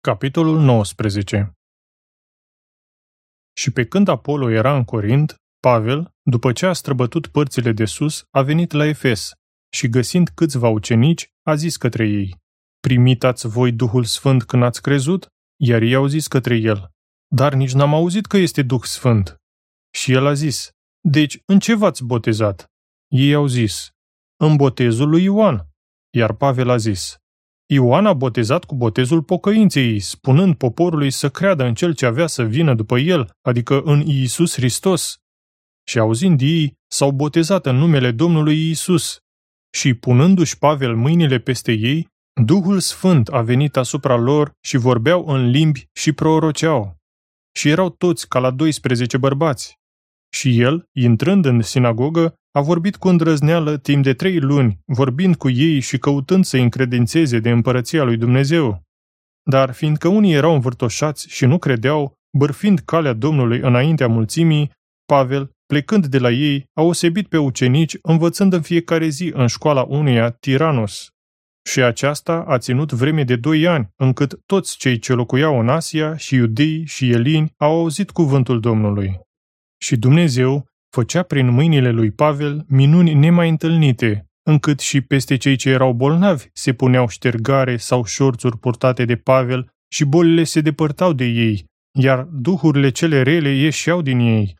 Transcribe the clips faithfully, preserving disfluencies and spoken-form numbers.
Capitolul nouăsprezece. Și pe când Apollo era în Corint, Pavel, după ce a străbătut părțile de sus, a venit la Efes și, găsind câțiva ucenici, a zis către ei: Primitați voi Duhul Sfânt când ați crezut? Iar ei au zis către el: Dar nici n-am auzit că este Duh Sfânt. Și el a zis: Deci, în ce v-ați botezat? Ei au zis: În botezul lui Ioan. Iar Pavel a zis: Ioan a botezat cu botezul pocăinței, spunând poporului să creadă în cel ce avea să vină după el, adică în Iisus Hristos. Și auzind ei, s-au botezat în numele Domnului Iisus. Și punându-și Pavel mâinile peste ei, Duhul Sfânt a venit asupra lor și vorbeau în limbi și proroceau. Și erau toți ca la doisprezece bărbați. Și el, intrând în sinagogă, a vorbit cu îndrăzneală timp de trei luni, vorbind cu ei și căutând să-i încredințeze de împărăția lui Dumnezeu. Dar fiindcă unii erau învârtoșați și nu credeau, bârfind calea Domnului înaintea mulțimii, Pavel, plecând de la ei, a osebit pe ucenici, învățând în fiecare zi în școala unuia, Tiranos. Și aceasta a ținut vreme de doi ani, încât toți cei ce locuiau în Asia, și iudei și elini, au auzit cuvântul Domnului. Și Dumnezeu făcea prin mâinile lui Pavel minuni nemai întâlnite, încât și peste cei ce erau bolnavi se puneau ștergare sau șorțuri purtate de Pavel și bolile se depărtau de ei, iar duhurile cele rele ieșeau din ei.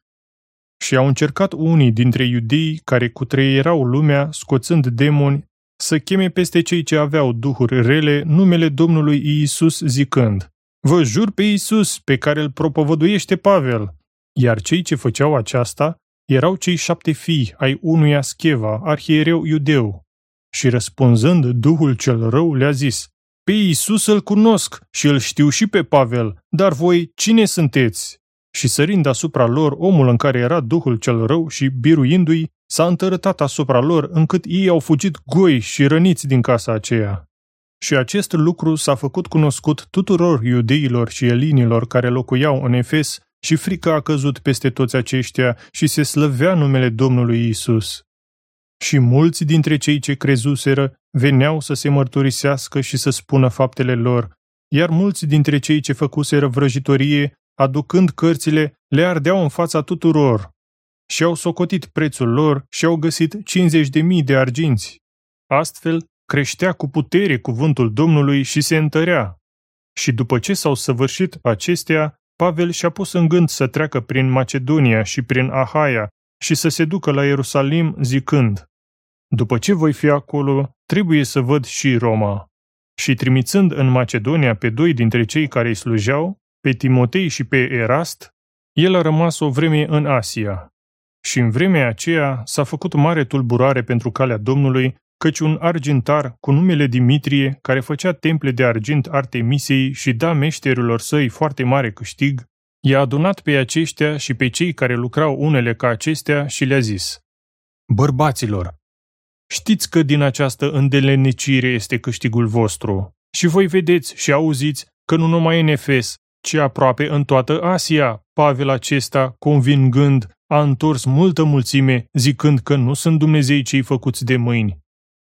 Și au încercat unii dintre iudei care cutreierau lumea, scoțând demoni, să cheme peste cei ce aveau duhuri rele numele Domnului Iisus, zicând: Vă jur pe Iisus, pe care îl propovăduiește Pavel. Iar cei ce făceau aceasta erau cei șapte fii ai unuia Scheva, arhiereu iudeu. Și răspunzând, duhul cel rău le-a zis: Pe Iisus îl cunosc și îl știu și pe Pavel, dar voi cine sunteți? Și sărind asupra lor omul în care era duhul cel rău și biruindu-i, s-a întărătat asupra lor, încât ei au fugit goi și răniți din casa aceea. Și acest lucru s-a făcut cunoscut tuturor iudeilor și elinilor care locuiau în Efes, și frica a căzut peste toți aceștia și se slăvea numele Domnului Iisus. Și mulți dintre cei ce crezuseră veneau să se mărturisească și să spună faptele lor, iar mulți dintre cei ce făcuseră vrăjitorie, aducând cărțile, le ardeau în fața tuturor. Și au socotit prețul lor și au găsit cincizeci de mii de arginți. Astfel, creștea cu putere cuvântul Domnului și se întărea. Și după ce s-au săvârșit acestea, Pavel și-a pus în gând să treacă prin Macedonia și prin Ahaia și să se ducă la Ierusalim, zicând: După ce voi fi acolo, trebuie să văd și Roma. Și trimițând în Macedonia pe doi dintre cei care îi slujeau, pe Timotei și pe Erast, el a rămas o vreme în Asia. Și în vremea aceea s-a făcut mare tulburare pentru calea Domnului, căci un argintar cu numele Dimitrie, care făcea temple de argint Artemisei și da meșterilor săi foarte mare câștig, i-a adunat pe aceștia și pe cei care lucrau unele ca acestea și le-a zis: Bărbaților, știți că din această îndelenicire este câștigul vostru și voi vedeți și auziți că nu numai în Efes, ci aproape în toată Asia, Pavel acesta, convingând, a întors multă mulțime, zicând că nu sunt Dumnezei cei făcuți de mâini.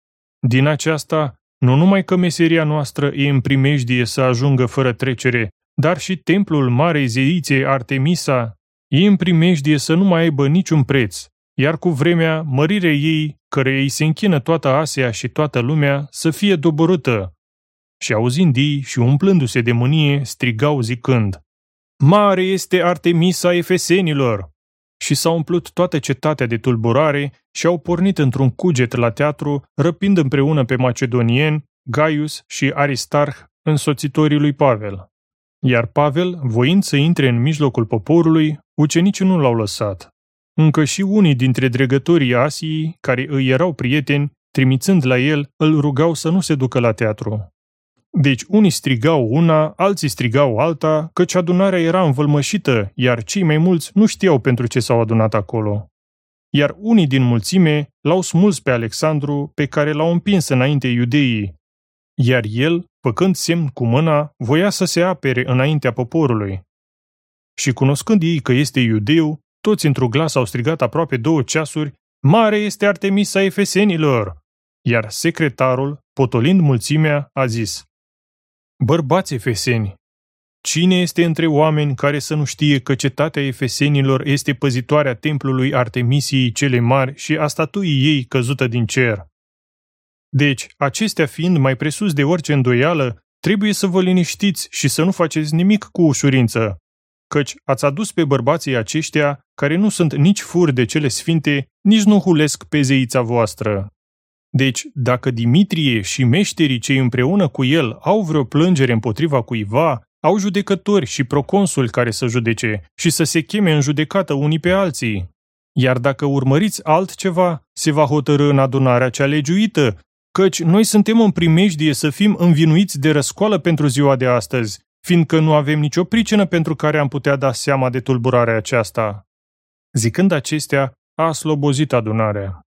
Din aceasta, nu numai că meseria noastră e în primejdie să ajungă fără trecere, dar și templul marei zeițe Artemisa e în primejdie să nu mai aibă niciun preț, iar cu vremea mărirea ei, căreia îi se închină toată Asia și toată lumea, să fie doborâtă. Și auzind ei și umplându-se de mânie, strigau zicând: Mare este Artemisa Efesenilor! Și s-a umplut toată cetatea de tulburare și au pornit într-un cuget la teatru, răpind împreună pe macedonieni, Gaius și Aristarh, însoțitorii lui Pavel. Iar Pavel, voind să intre în mijlocul poporului, ucenicii nu l-au lăsat. Încă și unii dintre dregătorii Asiei, care îi erau prieteni, trimițând la el, îl rugau să nu se ducă la teatru. Deci unii strigau una, alții strigau alta, căci adunarea era învălmășită, iar cei mai mulți nu știau pentru ce s-au adunat acolo. Iar unii din mulțime l-au smuls pe Alexandru, pe care l-au împins înainte iudeii, iar el, făcând semn cu mâna, voia să se apere înaintea poporului. Și cunoscând ei că este iudeu, toți într-un glas au strigat aproape două ceasuri: Mare este Artemisa Efesenilor! Iar secretarul, potolind mulțimea, a zis: Bărbați efeseni, Cine este între oameni care să nu știe că cetatea efesenilor este păzitoarea templului Artemisiei cele mari și a statuii ei căzută din cer? Deci, acestea fiind mai presus de orice îndoială, trebuie să vă liniștiți și să nu faceți nimic cu ușurință, căci ați adus pe bărbații aceștia, care nu sunt nici furi de cele sfinte, nici nu hulesc pe zeița voastră. Deci, dacă Dimitrie și meșterii cei împreună cu el au vreo plângere împotriva cuiva, au judecători și proconsuli care să judece și să se cheme în judecată unii pe alții. Iar dacă urmăriți altceva, se va hotărî în adunarea cea legiuită, căci noi suntem în primejdie să fim învinuiți de răscoală pentru ziua de astăzi, fiindcă nu avem nicio pricină pentru care am putea da seama de tulburarea aceasta. Zicând acestea, a slobozit adunarea.